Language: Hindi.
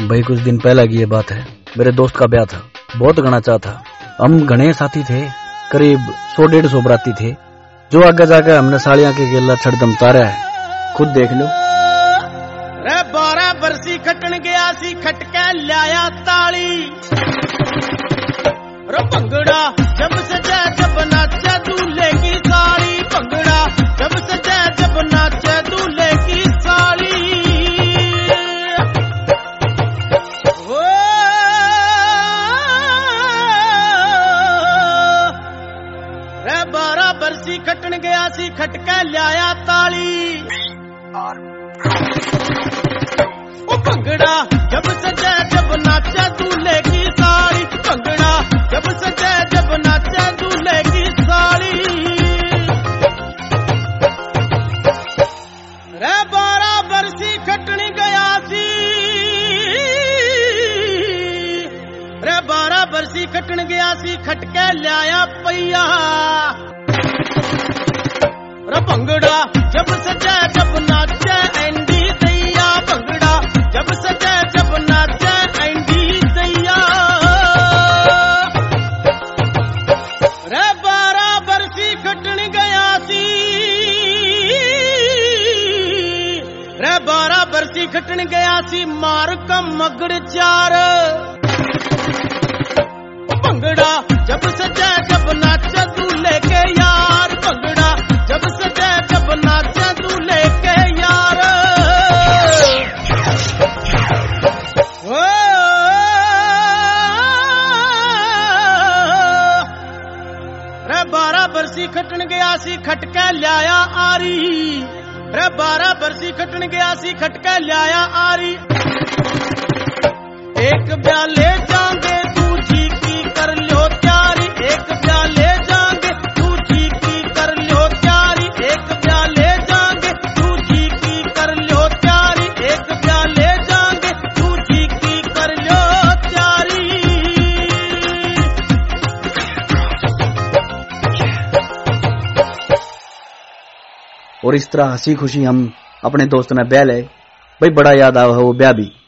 भाई कुछ दिन पहले की ये बात है, मेरे दोस्त का ब्याह था। बहुत घना चाह था। हम घने साथी थे, करीब 100-150 बराती थे। जो आगे जाकर हमने साड़ियां के गेला छड़दम तारा है, खुद देख लो। रे 12 बरसी खटन गया सी, खटके लाया ताली। रे भंगड़ा जब सजे जब नाचे दूल्हे की साड़ी, भंगड़ा जब सजे जब नाचे दूल्हे की साड़ी। रे 12 बरसी खटन गया सी, खटके लाया ताली। ओ भंगड़ा जब सजे जब नाचे दूल्हे की साड़ी, भंगड़ा जब सजे जब नाचे दूल्हे की साड़ी। रे 12 बरसी खटनी गया सी, रे 12 बरसी खटन गया सी, खटके लाया पैया। रे भंगड़ा जब सजे जब नाचे एंडी दैया, भंगड़ा जब सजे जब नाचे एंडी दैया। रे 12 बरसी खटन गया सी, रे 12 बरसी खटन गया सी, मार का मगड़ चार। भंगड़ा जब सजे जब नाचे दूल्हे के यार, भंगड़ा जब सजे जब नाचे दूल्हे के यार। रे 12 बरसी खटन गया सी, खटके लाया आरी। रे 12 बरसी खटन गया सी, खटके लाया आरी। एक ब्याह ले जाएंगे दूजी की कर लो तैयारी, एक ब्याह ले जाएंगे दूजी की कर लो तैयारी, एक ब्याह ले जाएंगे दूजी की कर लो तैयारी, एक ब्याह ले जाएंगे दूजी की कर लो तैयारी। और इस तरह हंसी खुशी हम अपने दोस्त ने ब्याह ले। भाई बड़ा याद आया वो ब्याह भी।